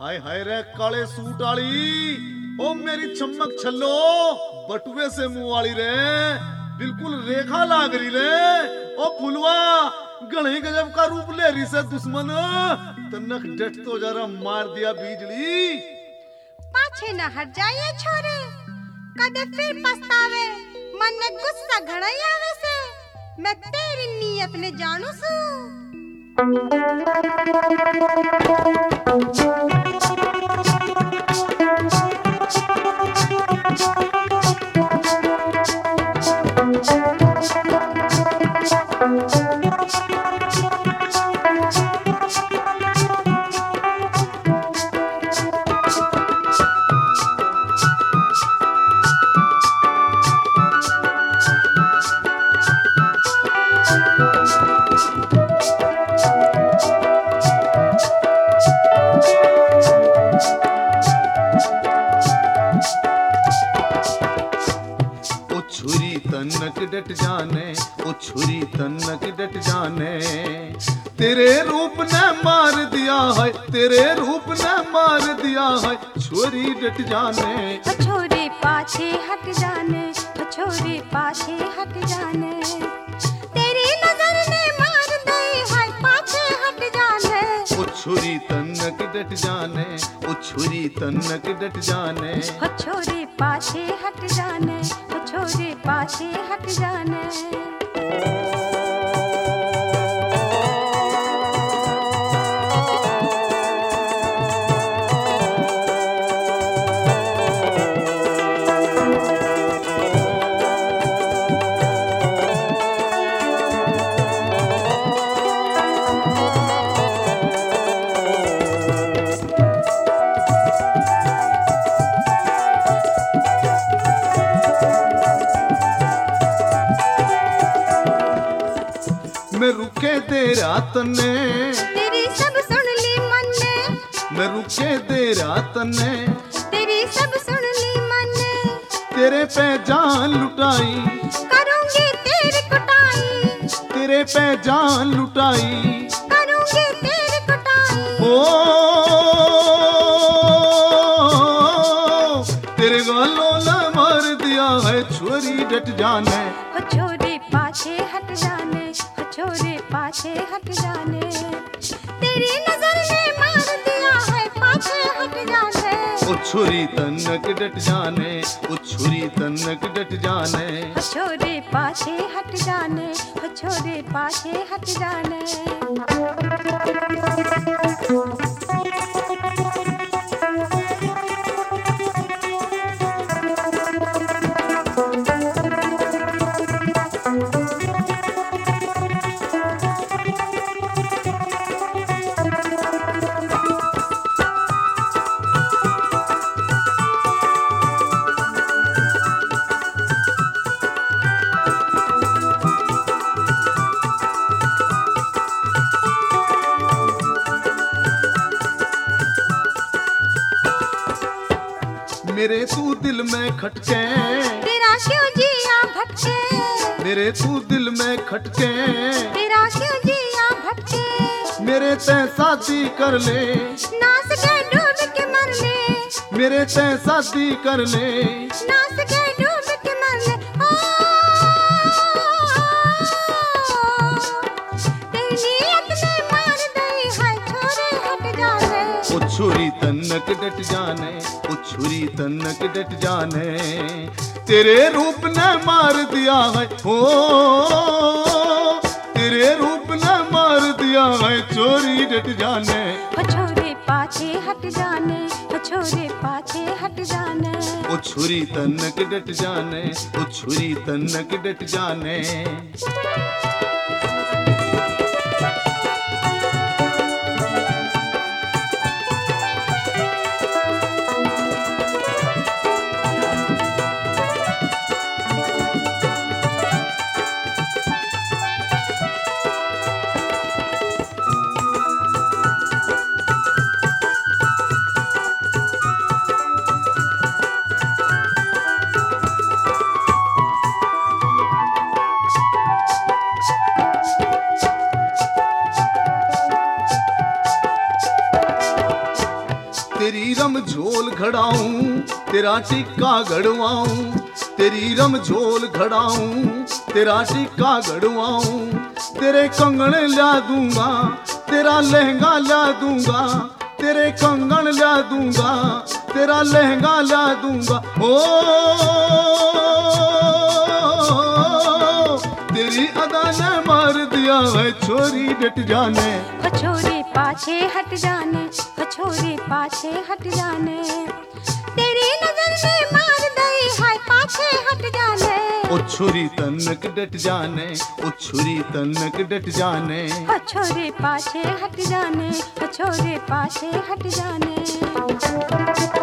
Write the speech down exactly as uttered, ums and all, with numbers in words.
हाय हाय रे काले सूट वाली, ओ मेरी चमक छल्लो, बटुए से मुंह वाली रे, बिल्कुल रेखा लाग रही रे। ओ फुलवा गणे गजब का रूप ले रही से दुश्मन, तनक डट तो जरा मार दिया बिजली। पाछे न हट जाइए छोरे, कदे फिर पछतावे, मन में गुस्सा घड़ा आवे से, मैं तेरी नीयत ने जानू सू। तनक डट जाने, ओ छुरी तनक डट जाने, तेरे रूप ने मार दिया है, तेरे रूप ने मार दिया है, छुरी डट जाने। छोरे पाछे हट जाने, छोरे पाछे हट जाने, तेरी नजर ने मार दई है, पाछे हट जाने। ओ छुरी तनक डट जाने, ओ छुरी तनक डट जाने, छोरे पाछे हट जाने, छोरे पाछे हट जाने। मैं रुके तेरा तने, तेरी सब सुन ली मन ने, मैं रुके तेरा तने, तेरी सब सुन ली मन ने, तेरे पे जान लुटाई, करूंगी तेरी कुटाई, तेरे पे जान लुटाई, करूंगी तेरी कुटाई। ओ तेरे गालों ने मार दिया है, छुरी डट जाने। छोरे पाछे हट जाने, छोरे पाछे हट जाने, तेरी नजर ने मार दिया है, पाछे हट जाने। ओ छुरी तनक डट जाने, ओ छुरी तनक डट जाने, छोरे पाछे हट जाने, छोरे पाछे हट जाने। मेरे तू दिल में खटके, तेरा क्यों जिया भटके, मेरे तू दिल में खटके, तेरा क्यों जिया भटके, मेरे ते शादी कर ले, नाच के डूब के मर ले, मेरे ते शादी कर ले, नाच के डूब के मर ले। ओ तेरी नीयत ने मार दई है, छोरे हट जाने। ओ छुरी तनक डट जाने, ओ छुरी तनक डट जाने, तेरे रूप ने मार दिया है, हो तेरे रूप ने मार दिया है, चोरी डट जाने। छोरे पाछे हट जाने, छोरे पाछे हट जाने, ओ छुरी तनक डट जाने, ओ छुरी तनक डट जाने। तेरी रमझोल घड़ाऊं तेरा टिक्का गड़वाऊं, तेरी रमझोल घड़ाऊं तेरा टिक्का गड़वाऊं, तेरे कंगन ला दूंगा तेरा लहंगा ला दूंगा, तेरे कंगन ला दूंगा तेरा लहंगा ला दूंगा। ओ तेरी अदा ने मार दिया है छोरी डट जाने, ओ छोरी पाछे हट जाने, ओ छोरी पाछे हट जाने, तेरी नजर ने मार दई हाय पाछे हट जाने, ओ छोरी तनक डट जाने, ओ छोरी तनक डट जाने, ओ छोरी पाछे हट जाने, ओ छोरी पाछे हट जाने।